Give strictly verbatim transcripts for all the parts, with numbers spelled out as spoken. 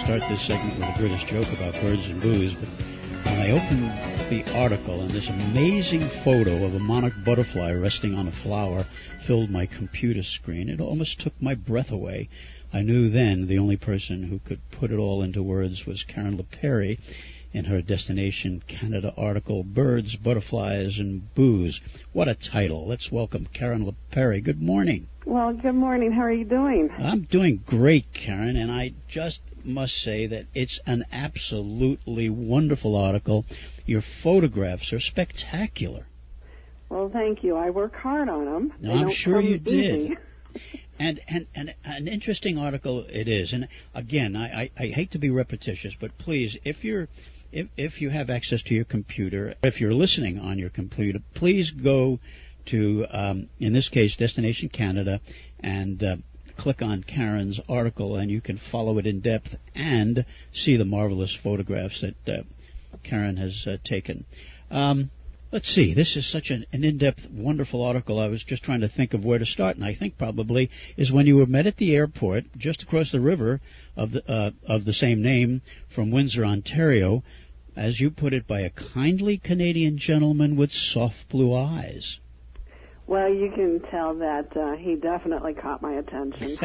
start this segment with a British joke about birds and booze, but when I opened the article and this amazing photo of a monarch butterfly resting on a flower filled my computer screen, it almost took my breath away. I knew then the only person who could put it all into words was Karen LePerry in her Destination Canada article, Birds, Butterflies, and Booze. What a title. Let's welcome Karen LePerry. Good morning. Well, good morning. How are you doing? I'm doing great, Karen, and I just must say that it's an absolutely wonderful article. Your photographs are spectacular. Well, thank you. I work hard on them. No, I'm sure you did. And, and and an interesting article it is. And again, I, I, I hate to be repetitious, but please, if you're if if you have access to your computer, if you're listening on your computer, please go to um, in this case Destination Canada and uh, click on Karen's article, and you can follow it in depth and see the marvelous photographs that uh, Karen has uh, taken. Um, Let's see, this is such an, an in-depth, wonderful article. I was just trying to think of where to start, and I think probably is when you were met at the airport just across the river of the, uh, of the same name from Windsor, Ontario, as you put it, by a kindly Canadian gentleman with soft blue eyes. Well, you can tell that uh, he definitely caught my attention.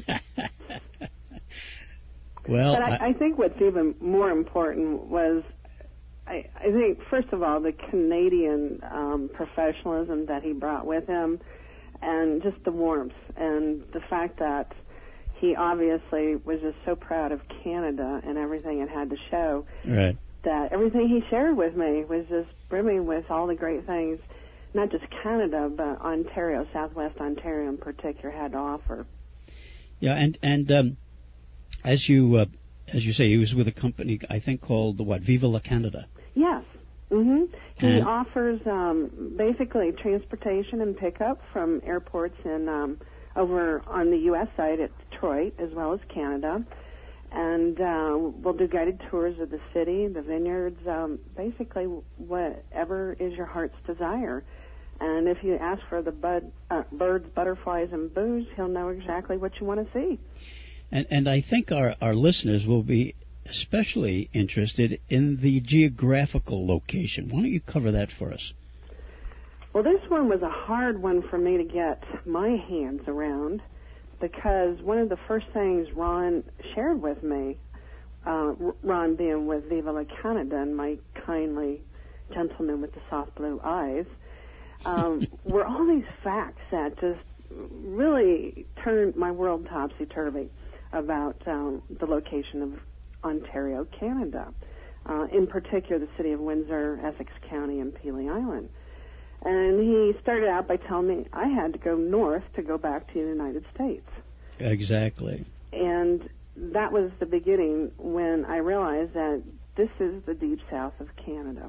Well, but I, I, I think what's even more important was I, I think, first of all, the Canadian um, professionalism that he brought with him and just the warmth and the fact that he obviously was just so proud of Canada and everything it had to show. Right. That everything he shared with me was just brimming with all the great things, not just Canada, but Ontario, Southwest Ontario in particular, had to offer. Yeah, and, and um, as you... Uh, As you say, he was with a company, I think, called, what, Viva La Canada? Yes. Mm-hmm. He and offers um, basically transportation and pickup from airports in um, over on the U S side at Detroit as well as Canada. And uh, we'll do guided tours of the city, the vineyards, um, basically whatever is your heart's desire. And if you ask for the bud, uh, birds, butterflies, and booze, he'll know exactly what you want to see. And, and I think our, our listeners will be especially interested in the geographical location. Why don't you cover that for us? Well, this one was a hard one for me to get my hands around because one of the first things Ron shared with me, uh, Ron being with Viva La Canada and my kindly gentleman with the soft blue eyes, um, were all these facts that just really turned my world topsy-turvy about um, the location of Ontario, Canada, uh, in particular the city of Windsor, Essex County, and Pelee Island. And he started out by telling me I had to go north to go back to the United States. Exactly. And that was the beginning when I realized that this is the deep south of Canada.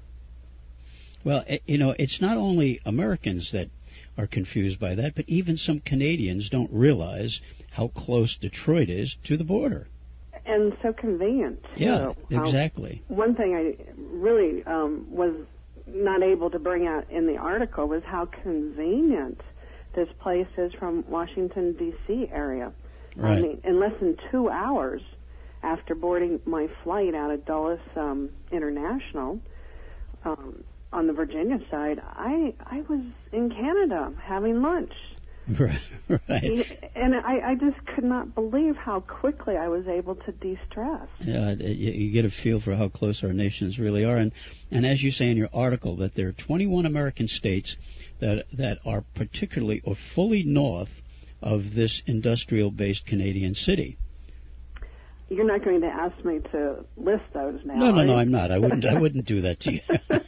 Well, it, you know, it's not only Americans that are confused by that, but even some Canadians don't realize how close Detroit is to the border. And so convenient, too. Yeah, exactly. Um, one thing I really um, was not able to bring out in the article was how convenient this place is from Washington, D C area. Right. I mean, in less than two hours after boarding my flight out of Dulles um, International, um, on the Virginia side, I I was in Canada having lunch. Right, right. And I, I just could not believe how quickly I was able to de-stress. Yeah, you, you get a feel for how close our nations really are. And, and as you say in your article, that there are twenty-one American states that that are particularly or fully north of this industrial-based Canadian city. You're not going to ask me to list those now. No, no, no, you? I'm not. I wouldn't. I wouldn't do that to you.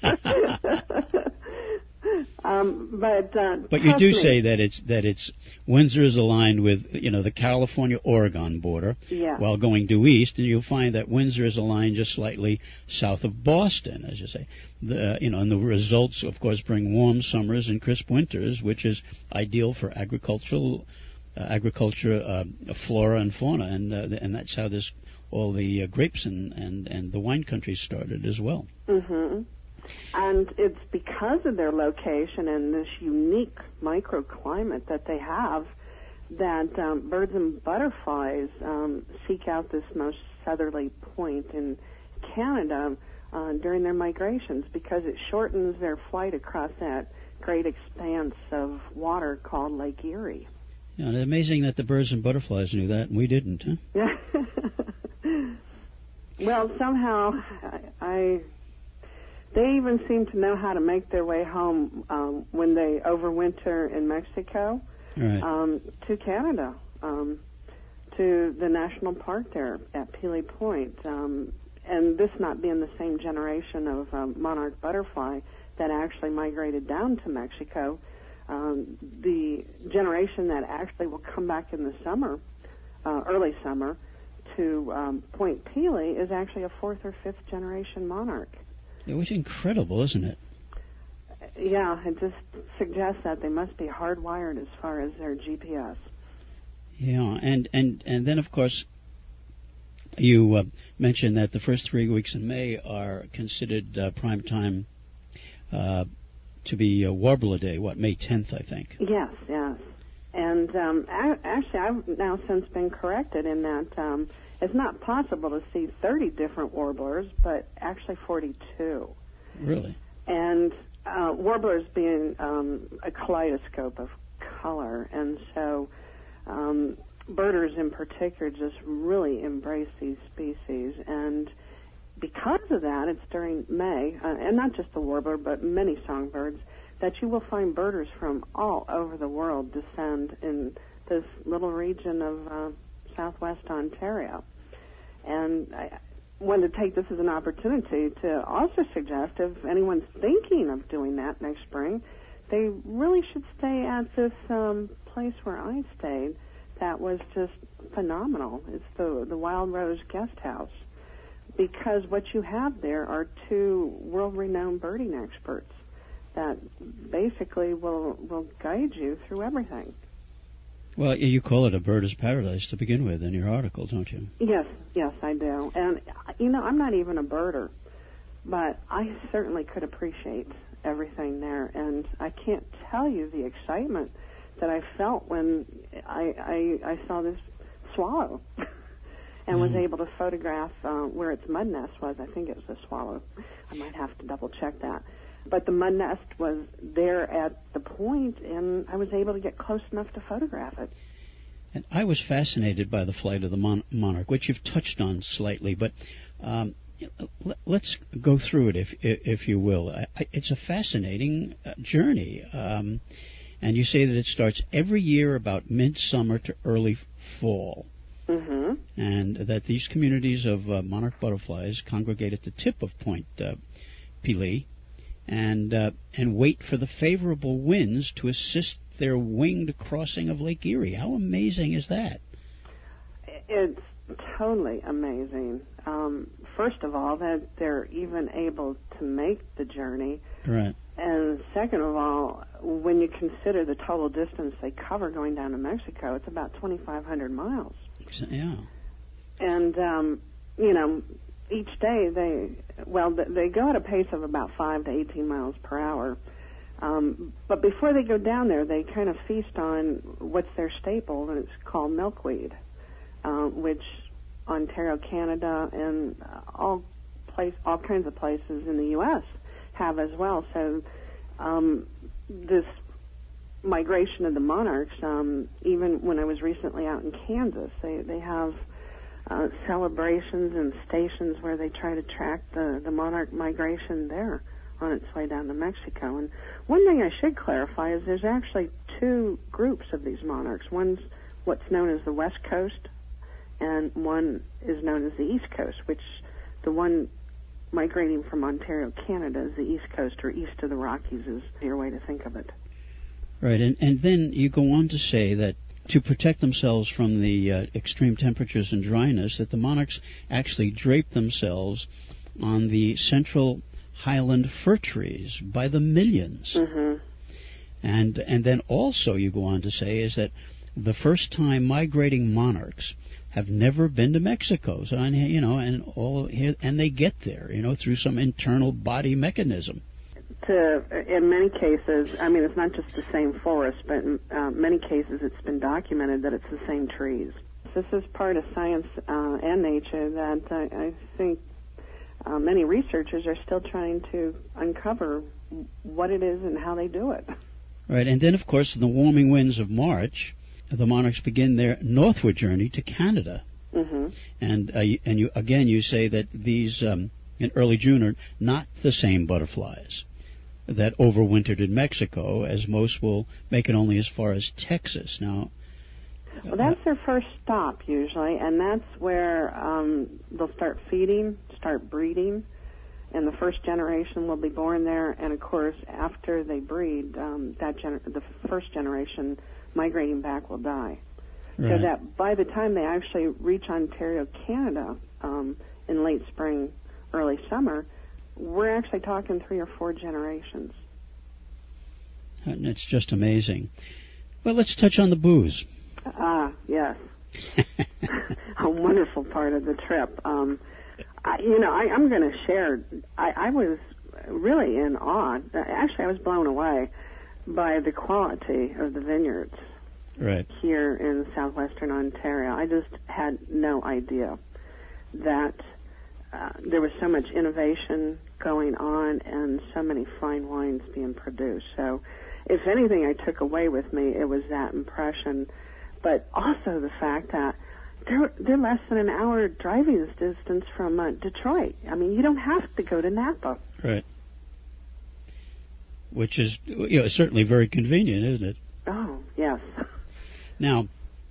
um, but uh, but you do me. say that it's that it's Windsor is aligned with you know the California-Oregon border, yeah. while going due east, and you'll find that Windsor is aligned just slightly south of Boston, as you say. The, you know, and the results, of course, bring warm summers and crisp winters, which is ideal for agricultural. Uh, agriculture, uh, flora and fauna, and uh, and that's how this all the uh, grapes and, and, and the wine countries started as well. Mm-hmm. And it's because of their location and this unique microclimate that they have that um, birds and butterflies um, seek out this most southerly point in Canada uh, during their migrations, because it shortens their flight across that great expanse of water called Lake Erie. Yeah, it's amazing that the birds and butterflies knew that and we didn't, huh? Yeah. Well, somehow I, I they even seem to know how to make their way home um, when they overwinter in Mexico right. um, to Canada, um, to the national park there at Pelee Point. Um, and this not being the same generation of um, monarch butterfly that actually migrated down to Mexico, um, the generation that actually will come back in the summer, uh, early summer, to um, Point Pelee is actually a fourth or fifth generation monarch. It was incredible, isn't it? Yeah, it just suggests that they must be hardwired as far as their G P S. Yeah, and, and, and then, of course, you uh, mentioned that the first three weeks in May are considered uh, prime time uh, to be uh, Warbler Day, what, May tenth, I think? Yes, yes. And um, I, actually, I've now since been corrected in that um, it's not possible to see thirty different warblers, but actually forty-two. Really? And uh, warblers being um, a kaleidoscope of color, and so um, birders in particular just really embrace these species. And because of that, it's during May, uh, and not just the warbler, but many songbirds, that you will find birders from all over the world descend in this little region of uh, southwest Ontario. And I wanted to take this as an opportunity to also suggest if anyone's thinking of doing that next spring, they really should stay at this um, place where I stayed that was just phenomenal. It's the, the Wild Rose Guest House, because what you have there are two world-renowned birding experts that basically will will guide you through everything. Well, you call it a birder's paradise to begin with in your article, don't you? Yes, yes, I do. And, you know, I'm not even a birder, but I certainly could appreciate everything there. And I can't tell you the excitement that I felt when I, I, I saw this swallow and mm. was able to photograph uh, where its mud nest was. I think it was a swallow. I might have to double-check that. But the mud nest was there at the point, and I was able to get close enough to photograph it. And I was fascinated by the flight of the mon- monarch, which you've touched on slightly, but um, let's go through it, if if you will. I, it's a fascinating uh, journey, um, and you say that it starts every year about midsummer to early fall, mm-hmm. and that these communities of uh, monarch butterflies congregate at the tip of Point uh, Pelee, and uh, and wait for the favorable winds to assist their winged crossing of Lake Erie. How amazing is that? It's totally amazing. Um, first of all, that they're even able to make the journey. Right. And second of all, when you consider the total distance they cover going down to Mexico, it's about twenty-five hundred miles. Yeah. And, um, you know, each day they, well, they go at a pace of about five to eighteen miles per hour. Um, but before they go down there, they kind of feast on what's their staple, and it's called milkweed, uh, which Ontario, Canada, and all place, all kinds of places in the U S have as well. So um, this migration of the monarchs, um, even when I was recently out in Kansas, they, they have Uh, celebrations and stations where they try to track the, the monarch migration there on its way down to Mexico. And one thing I should clarify is there's actually two groups of these monarchs. One's what's known as the West Coast, and one is known as the East Coast, which the one migrating from Ontario, Canada, is the East Coast, or east of the Rockies is your way to think of it. Right, and, and then you go on to say that to protect themselves from the uh, extreme temperatures and dryness, that the monarchs actually drape themselves on the central highland fir trees by the millions. Mm-hmm. And and then also you go on to say is that the first time migrating monarchs have never been to Mexico, so and, you know, and all and they get there, you know, through some internal body mechanism. To, in many cases, I mean, it's not just the same forest, but in uh, many cases it's been documented that it's the same trees. this is part of science uh, and nature that I, I think uh, many researchers are still trying to uncover what it is and how they do it. Right, and then, of course, in the warming winds of March, the monarchs begin their northward journey to Canada. Mm-hmm. And uh, and you again, you say that these um, in early June are not the same butterflies that overwintered in Mexico, as most will make it only as far as Texas. Now, well, that's their first stop usually, and that's where um, they'll start feeding, start breeding, and the first generation will be born there. And of course, after they breed, um, that gener- the first generation migrating back will die. right. So that by the time they actually reach Ontario, Canada, um, in late spring, early summer, we're actually talking three or four generations. And it's just amazing. Well, let's touch on the booze. Ah, yes. A wonderful part of the trip. Um, I, you know, I, I'm going to share. I, I was really in awe. Actually, I was blown away by the quality of the vineyards right. here in southwestern Ontario. I just had no idea that uh, there was so much innovation going on and so many fine wines being produced. So, if anything I took away with me, it was that impression, but also the fact that they're, they're less than an hour driving distance from uh, Detroit. I mean, you don't have to go to Napa. Right. Which is, you know, certainly very convenient, isn't it? Oh, yes. Now,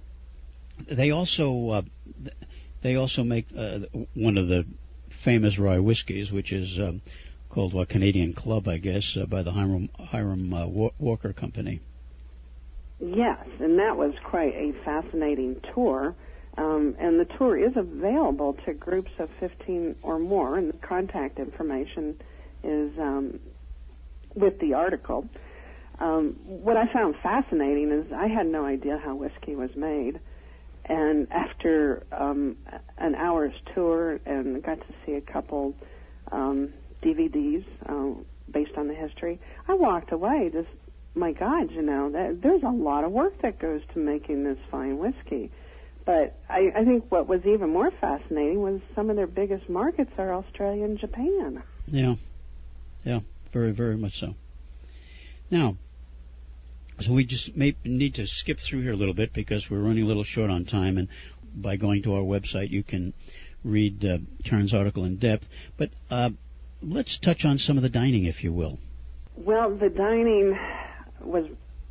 they also uh, they also make uh, one of the famous rye whiskeys, which is um, called uh, Canadian Club, I guess, uh, by the Hiram, Hiram uh, Walker Company. Yes, and that was quite a fascinating tour. Um, and the tour is available to groups of fifteen or more, and the contact information is um, with the article. Um, what I found fascinating is I had no idea how whiskey was made. And after um, an hour's tour and got to see a couple um, D V Ds uh, based on the history, I walked away just, my God, you know, that, there's a lot of work that goes to making this fine whiskey. But I, I think what was even more fascinating was some of their biggest markets are Australia and Japan. Yeah, yeah, very, very much so. Now, so we just may need to skip through here a little bit because we're running a little short on time, and by going to our website you can read uh, Karen's article in depth. But uh, let's touch on some of the dining, if you will. Well, the dining was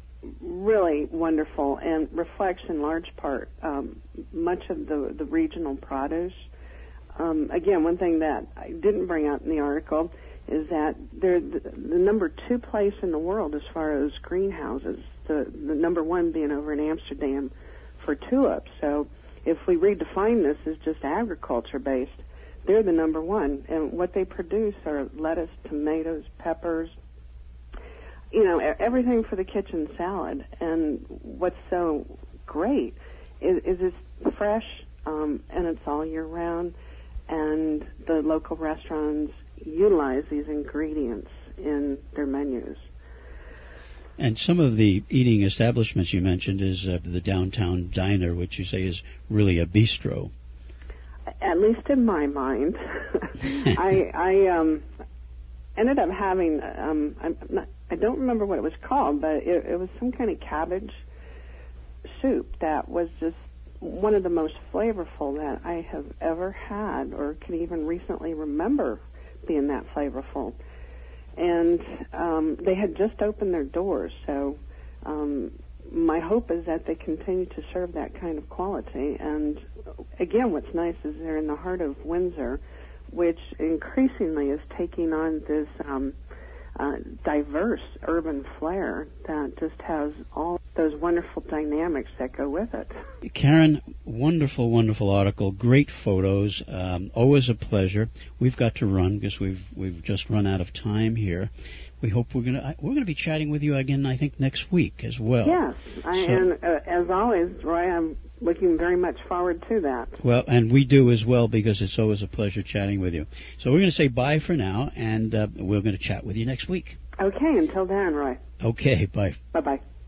really wonderful and reflects in large part um, much of the, the regional produce. Um, again, one thing that I didn't bring out in the article is that they're the, the number two place in the world as far as greenhouses, the, the number one being over in Amsterdam for tulips. So if we redefine this as just agriculture-based, they're the number one. And what they produce are lettuce, tomatoes, peppers, you know, everything for the kitchen salad. And what's so great is, is it's fresh, um, and it's all year round, and the local restaurants utilize these ingredients in their menus. And some of the eating establishments you mentioned is uh, the Downtown Diner, which you say is really a bistro. At least in my mind. I, I um, ended up having, um, I'm not, I don't remember what it was called, but it, it was some kind of cabbage soup that was just one of the most flavorful that I have ever had or can even recently remember being that flavorful. And um, they had just opened their doors, so um, my hope is that they continue to serve that kind of quality. And again, what's nice is they're in the heart of Windsor, which increasingly is taking on this um, uh, diverse urban flair that just has all those wonderful dynamics that go with it. Karen, wonderful, wonderful article, great photos, um, always a pleasure. We've got to run because we've we've just run out of time here. We hope we're gonna we're gonna be chatting with you again, I think, next week as well. Yes, I, so, and uh, as always, Roy, I'm looking very much forward to that. Well, and we do as well because it's always a pleasure chatting with you. So we're going to say bye for now, and uh, we're going to chat with you next week. Okay, until then, Roy. Okay, bye. Bye-bye.